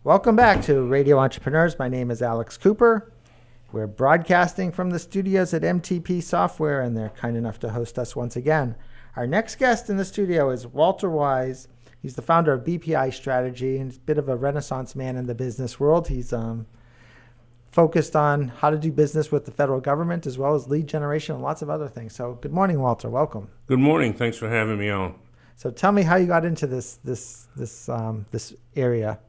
Welcome back to Radio Entrepreneurs. My name is Alex Cooper. We're broadcasting from the studios at MTP Software, and they're kind enough to host us once again. Our next guest in the studio is Walter Wise. He's the founder of BPI Strategy, and he's a bit of a renaissance man in the business world. He's focused on how to do business with the federal government, as well as lead generation and lots of other things. So good morning, Walter. Welcome. Good morning. Thanks for having me on. So tell me how you got into this area.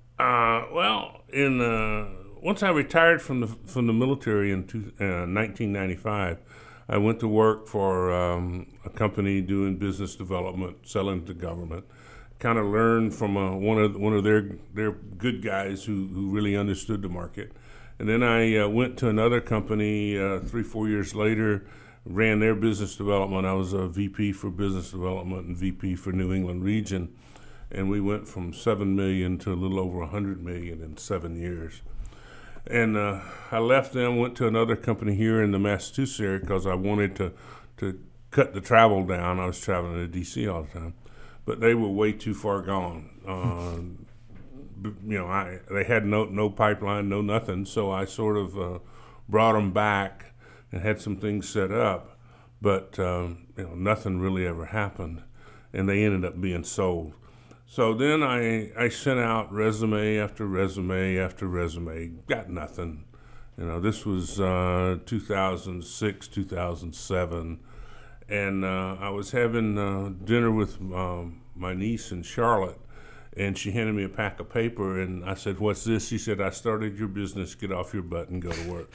Once I retired from the military in 1995, I went to work for a company doing business development, selling to government. Kind of learned from one of their good guys who really understood the market. And then I went to another company 3-4 years later, ran their business development. I was a VP for business development and VP for New England region. And we went from $7 million to a little over $100 million in 7 years. And I left them, went to another company here in the Massachusetts area because I wanted to cut the travel down. I was traveling to D.C. all the time. But they were way too far gone. They had no pipeline, no nothing. So I sort of brought them back and had some things set up. But nothing really ever happened. And they ended up being sold. So then I sent out resume after resume after resume, got nothing. This was 2006, 2007, and I was having dinner with my niece in Charlotte, and she handed me a pack of paper, and I said, "What's this?" She said, "I started your business. Get off your butt and go to work."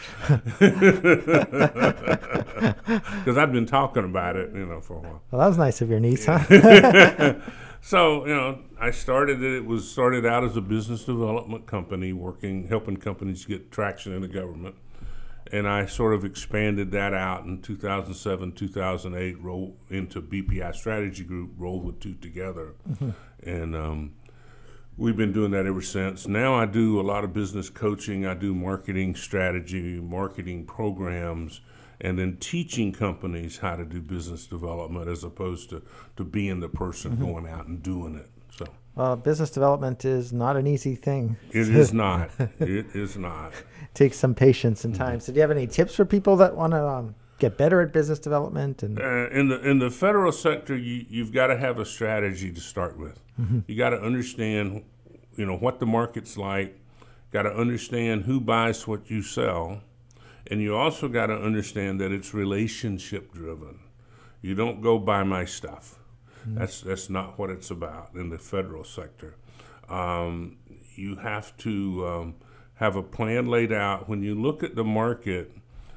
Because I'd been talking about it, for a while. Well, that was nice of your niece, huh? So, I started it. It was started out as a business development company, helping companies get traction in the government. And I sort of expanded that out in 2007, 2008, rolled into BPI Strategy Group, rolled the two together. Mm-hmm. And we've been doing that ever since. Now I do a lot of business coaching. I do marketing strategy, marketing programs, and then teaching companies how to do business development as opposed to being the person going out and doing it. So, business development is not an easy thing. It is not. It is not. It takes some patience and time. So do you have any tips for people that want to get better at business development? And in the federal sector, you've got to have a strategy to start with. Mm-hmm. You got to understand, what the market's like. Got to understand who buys what you sell. And you also got to understand that it's relationship driven. You don't go buy my stuff. Mm-hmm. That's not what it's about in the federal sector. You have to have a plan laid out. When you look at the market,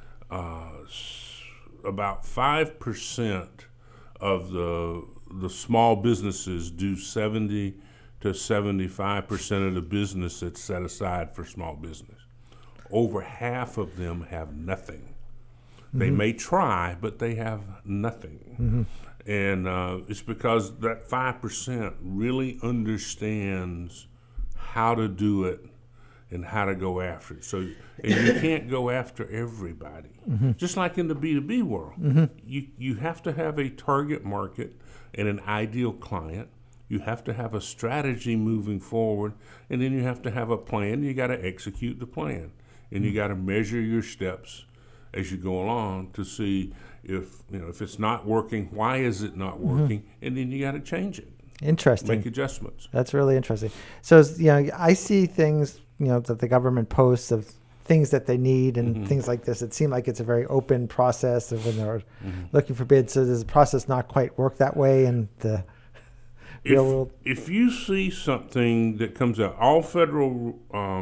about 5% of the small businesses do 70 to 75% of the business that's set aside for small business. Over half of them have nothing. Mm-hmm. They may try, but they have nothing. Mm-hmm. And it's because that 5% really understands how to do it and how to go after it. So and you can't go after everybody. Mm-hmm. Just like in the B2B world, mm-hmm. you have to have a target market and an ideal client. You have to have a strategy moving forward, and then you have to have a plan. You got to execute the plan. And you got to measure your steps as you go along to see if it's not working, why is it not working, mm-hmm. and then you got to change it. Interesting. Make adjustments. That's really interesting. So, I see things, that the government posts of things that they need and mm-hmm. things like this. It seems like it's a very open process of when they're mm-hmm. looking for bids. So does the process not quite work that way in the real world? If you see something that comes out, all federal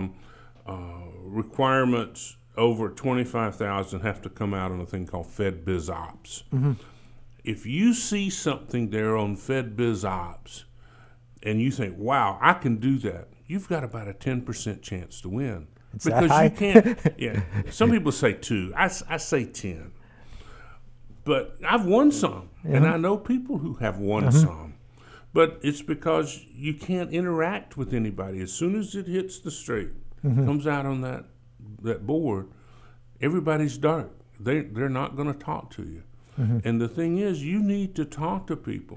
requirements over 25,000 have to come out on a thing called Fed Biz Ops. Mm-hmm. If you see something there on Fed Biz Ops and you think, wow, I can do that, you've got about a 10% chance to win. It's because that high? You can't, yeah. Some people say 2. I say 10. But I've won some, yeah. and I know people who have won mm-hmm. some. But it's because you can't interact with anybody. As soon as it hits the street, mm-hmm. comes out on that board, everybody's dark. They're not going to talk to you. Mm-hmm. And the thing is, you need to talk to people.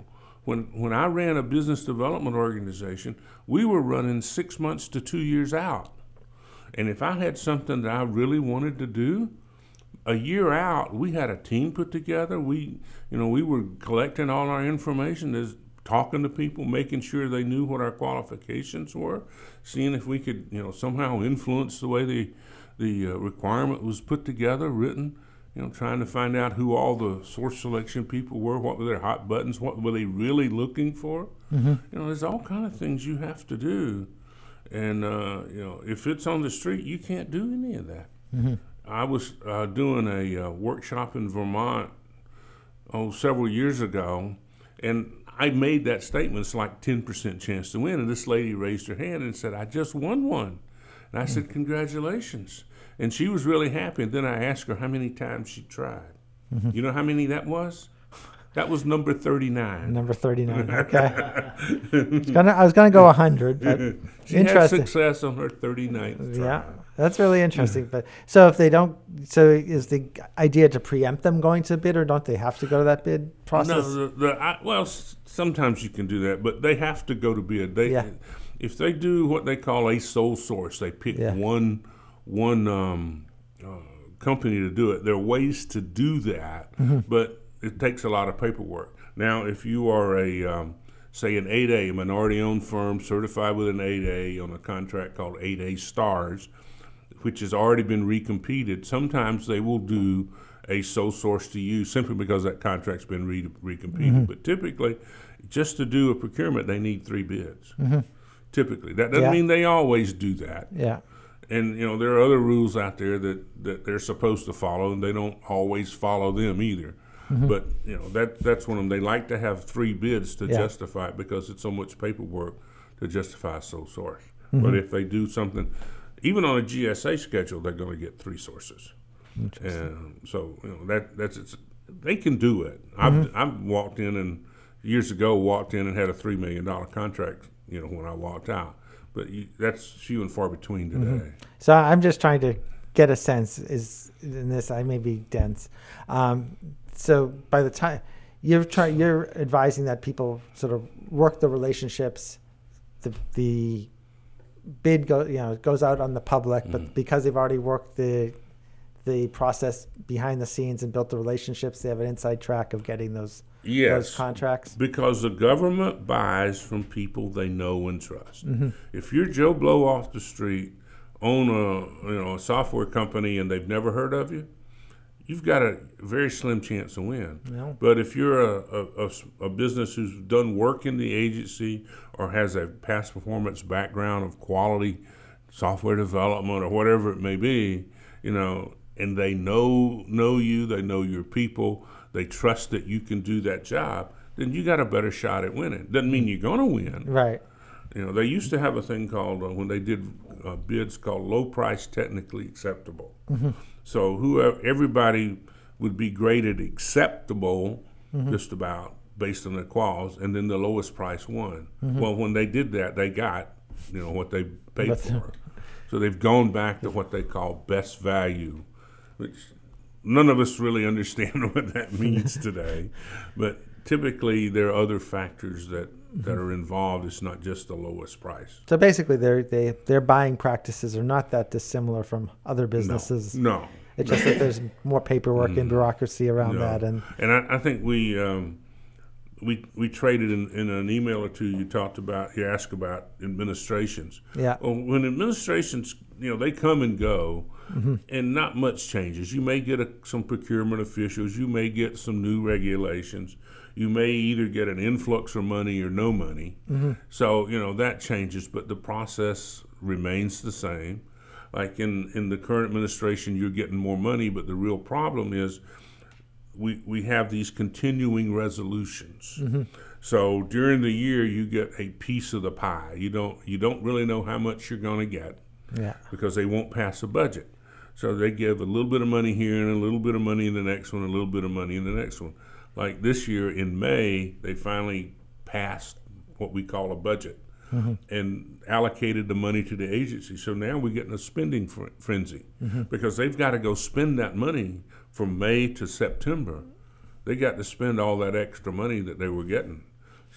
When I ran a business development organization, we were running 6 months to 2 years out. And if I had something that I really wanted to do, a year out, we had a team put together. We were collecting all our information, talking to people, making sure they knew what our qualifications were, seeing if we could, somehow influence the way the requirement was put together, written. Trying to find out who all the source selection people were, what were their hot buttons, what were they really looking for. There's all kind of things you have to do, and if it's on the street, you can't do any of that. I was doing a workshop in Vermont several years ago, and I made that statement. It's like 10% chance to win, and this lady raised her hand and said, "I just won one," and I said, "Congratulations." And she was really happy. And then I asked her how many times she tried. You know how many that was? That was number 39. Number 39, okay. I was going to go 100, but she interesting. had success on her 39th try. Yeah, that's really interesting. But so if they don't, so is the idea to preempt them going to bid, or don't they have to go to that bid process? No, sometimes you can do that, but they have to go to bid. If they do what they call a sole source, they pick one company to do it. There are ways to do that, but it takes a lot of paperwork. Now, if you are say an 8A, a minority-owned firm certified with an 8A on a contract called 8A Stars, which has already been recompeted, sometimes they will do a sole source to you simply because that contract's been recompeted. But typically, just to do a procurement, they need 3 bids. Typically. That doesn't mean they always do that. Yeah. And, there are other rules out there that they're supposed to follow, and they don't always follow them either. But, that's one of them. They like to have 3 bids to justify it because it's so much paperwork to justify a sole source. But if they do something, even on a GSA schedule, they're going to get 3 sources. And so, they can do it. I've walked in and years ago and had a $3 million contract, when I walked out. But that's few and far between today. So I'm just trying to get a sense. In this, I may be dense. So by the time you're advising that people sort of work the relationships, the bid goes out on the public, but because they've already worked the process behind the scenes and built the relationships, they have an inside track of getting those contracts. Because the government buys from people they know and trust. If you're Joe Blow off the street, own a software company and they've never heard of you, you've got a very slim chance to win. No. But if you're a business who's done work in the agency or has a past performance background of quality software development or whatever it may be, and they know you, they know your people, they trust that you can do that job, then you got a better shot at winning. Doesn't mean you're going to win. Right. They used to have a thing called, when they did bids, called low price technically acceptable. So everybody would be graded acceptable just about based on their quals, and then the lowest price won. Well, when they did that, they got, what they paid for. So they've gone back to what they call best value, which none of us really understand what that means today. But typically there are other factors that are involved. It's not just the lowest price. So basically their buying practices are not that dissimilar from other businesses. No. It's just that there's more paperwork and bureaucracy around that. And I think we traded in an email or two. You asked about administrations. Yeah. Well, when administrations, they come and go, and not much changes. You may get some procurement officials. You may get some new regulations. You may either get an influx of money or no money. So, that changes, but the process remains the same. Like in the current administration, you're getting more money, but the real problem is we have these continuing resolutions. So during the year, you get a piece of the pie. You don't really know how much you're going to get because they won't pass a budget. So they give a little bit of money here and a little bit of money in the next one, a little bit of money in the next one. Like this year in May, they finally passed what we call a budget and allocated the money to the agency. So now we're getting a spending frenzy because they've got to go spend that money from May to September. They got to spend all that extra money that they were getting.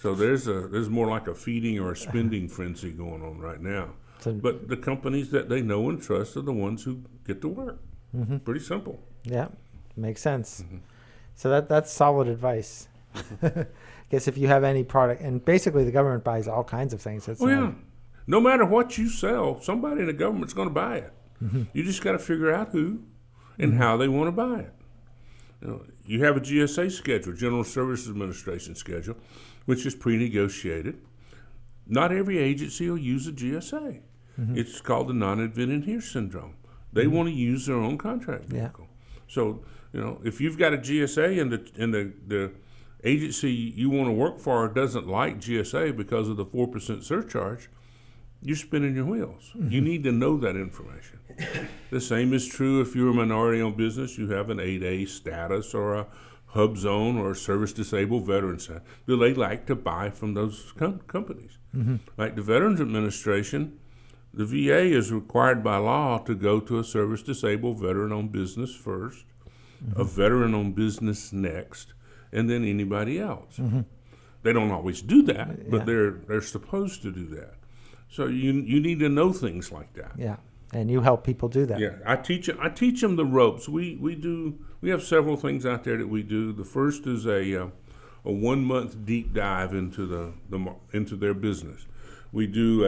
So there's more like a feeding or a spending frenzy going on right now. But the companies that they know and trust are the ones who get to work. Mm-hmm. Pretty simple. Yeah, makes sense. Mm-hmm. So that's solid advice. I guess if you have any product, and basically the government buys all kinds of things. Yeah. No matter what you sell, somebody in the government's going to buy it. Mm-hmm. You just got to figure out who and how they want to buy it. You have a GSA schedule, General Services Administration schedule, which is pre-negotiated. Not every agency will use a GSA. Mm-hmm. It's called the non-invented here syndrome. They want to use their own contract vehicle. Yeah. So, if you've got a GSA and the agency you want to work for doesn't like GSA because of the 4% surcharge, you're spinning your wheels. Mm-hmm. You need to know that information. The same is true if you're a minority-owned business. You have an 8A status or a hub zone or a service-disabled veteran status. Do they like to buy from those companies? Mm-hmm. Like the Veterans Administration, the VA is required by law to go to a service-disabled veteran-owned business first, a veteran-owned business next, and then anybody else. Mm-hmm. They don't always do that, but they're supposed to do that. So you need to know things like that. Yeah, and you help people do that. Yeah, I teach them the ropes. We have several things out there that we do. The first is a 1 month deep dive into into their business. We do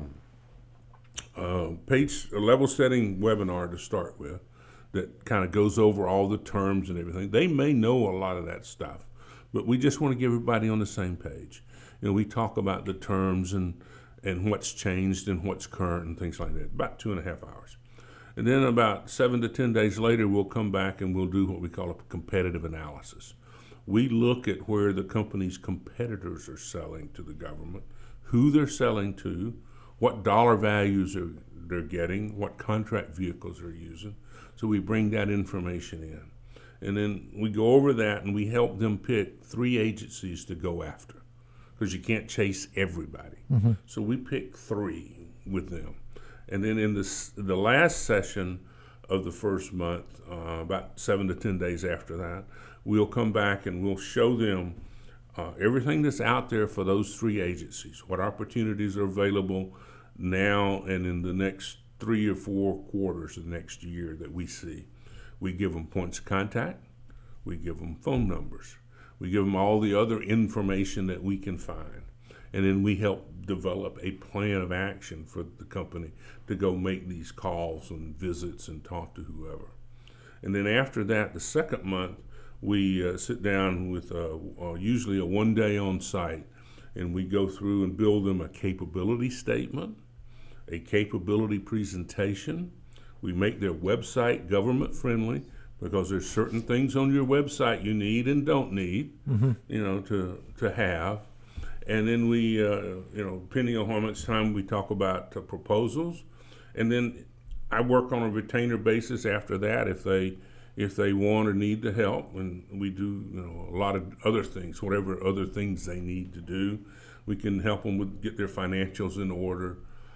a level setting webinar to start with that kind of goes over all the terms and everything. They may know a lot of that stuff, but we just want to get everybody on the same page. We talk about the terms and what's changed and what's current and things like that, about 2.5 hours. And then about 7 to 10 days later, we'll come back and we'll do what we call a competitive analysis. We look at where the company's competitors are selling to the government, who they're selling to, what dollar values they're getting, what contract vehicles they're using. So we bring that information in. And then we go over that and we help them pick 3 agencies to go after, because you can't chase everybody. Mm-hmm. So we pick 3 with them. And then in the last session of the first month, about 7 to 10 days after that, we'll come back and we'll show them everything that's out there for those 3 agencies, what opportunities are available now and in the next 3 or 4 quarters of next year that we see. We give them points of contact. We give them phone numbers. We give them all the other information that we can find. And then we help develop a plan of action for the company to go make these calls and visits and talk to whoever. And then after that, the second month, we sit down with usually a 1 day on site, and we go through and build them a capability statement, a capability presentation. We make their website government friendly, because there's certain things on your website you need and don't need, to have. And then we, depending on how much time we talk about proposals, and then I work on a retainer basis after that if they want or need the help, and we do a lot of other things, whatever other things they need to do. We can help them get their financials in order.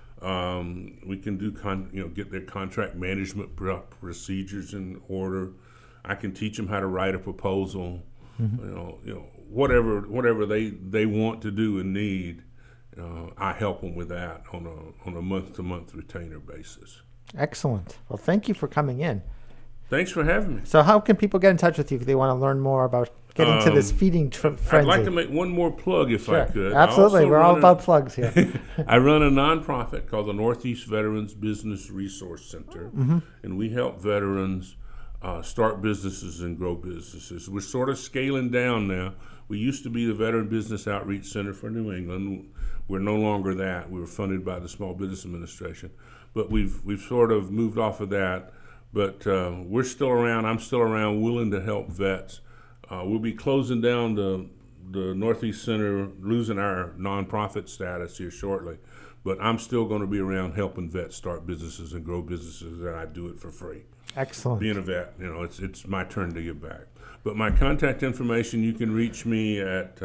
We can do get their contract management procedures in order. I can teach them how to write a proposal. Mm-hmm. Whatever they want to do and need, I help them with that on a month-to-month retainer basis. Excellent. Well, thank you for coming in. Thanks for having me. So how can people get in touch with you if they want to learn more about getting to this feeding frenzy? I'd like to make one more plug if I could. Absolutely. We're all about plugs here. I run a nonprofit called the Northeast Veterans Business Resource Center, mm-hmm. and we help veterans start businesses and grow businesses. We're sort of scaling down now. We used to be the Veteran Business Outreach Center for New England. We're no longer that. We were funded by the Small Business Administration. But we've sort of moved off of that. But we're still around. I'm still around, willing to help vets. We'll be closing down the Northeast Center, losing our nonprofit status here shortly. But I'm still going to be around helping vets start businesses and grow businesses, and I do it for free. Excellent. Being a vet, it's my turn to give back. But my contact information, you can reach me at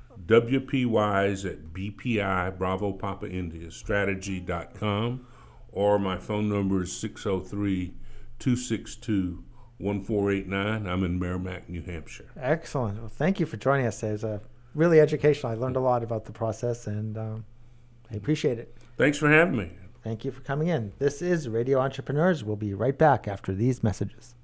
WPWise at BPI, Bravo Papa India, strategy.com, or my phone number is 603-262-1489. I'm in Merrimack, New Hampshire. Excellent. Well, thank you for joining us today. It was a really educational. I learned a lot about the process, and I appreciate it. Thanks for having me. Thank you for coming in. This is Radio Entrepreneurs. We'll be right back after these messages.